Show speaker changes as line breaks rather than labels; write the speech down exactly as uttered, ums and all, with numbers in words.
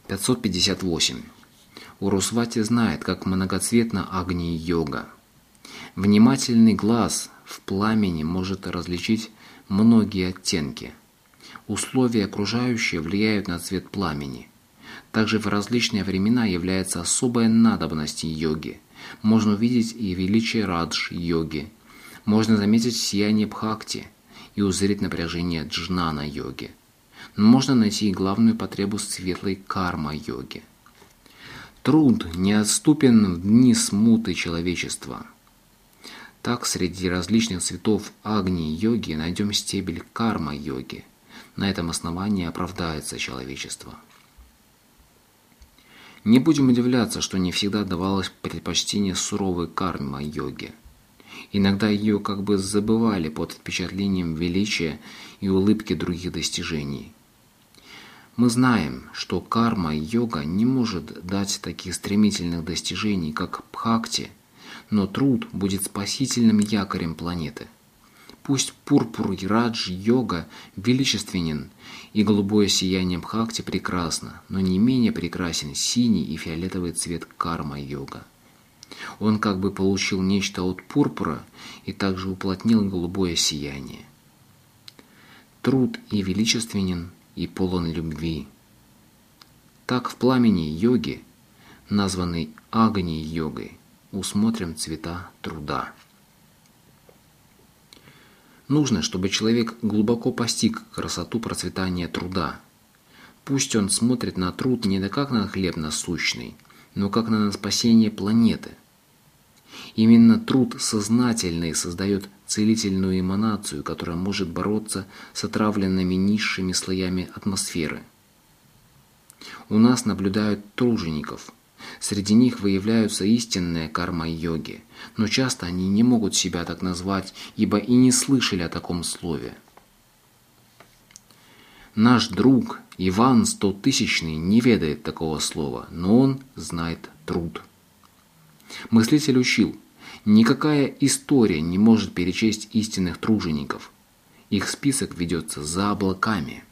пятьсот пятьдесят восемь. Урусвати знает, как многоцветна Агни-йога. Внимательный глаз в пламени может различить многие оттенки. Условия окружающие влияют на цвет пламени. Также в различные времена является особая надобность йоги. Можно увидеть и величие радж-йоги. Можно заметить сияние бхакти и узреть напряжение джнана-йоги. Но можно найти и главную потребу светлой карма-йоги. Труд неотступен в дни смуты человечества. Так, среди различных цветов Агни-йоги найдем стебель карма-йоги. На этом основании оправдается человечество. Не будем удивляться, что не всегда давалось предпочтение суровой карма-йоге. Иногда ее как бы забывали под впечатлением величия и улыбки других достижений. Мы знаем, что карма-йога не может дать таких стремительных достижений, как бхакти, но труд будет спасительным якорем планеты. Пусть пурпур радж-йога величественен и голубое сияние бхакти прекрасно, но не менее прекрасен синий и фиолетовый цвет карма-йога. Он как бы получил нечто от пурпура и также уплотнил голубое сияние. Труд и величественен, и полон любви. Так в пламени йоги, названной Агни-йогой, усмотрим цвета труда. Нужно, чтобы человек глубоко постиг красоту процветания труда. Пусть он смотрит на труд не как на хлеб насущный, но как на спасение планеты. Именно труд сознательный создает целительную эманацию, которая может бороться с отравленными низшими слоями атмосферы. У нас наблюдают тружеников. Среди них выявляются истинные карма-йоги, но часто они не могут себя так назвать, ибо и не слышали о таком слове. Наш друг Иван Стотысячный не ведает такого слова, но он знает труд. Мыслитель учил: никакая история не может перечесть истинных тружеников. Их список ведется за облаками.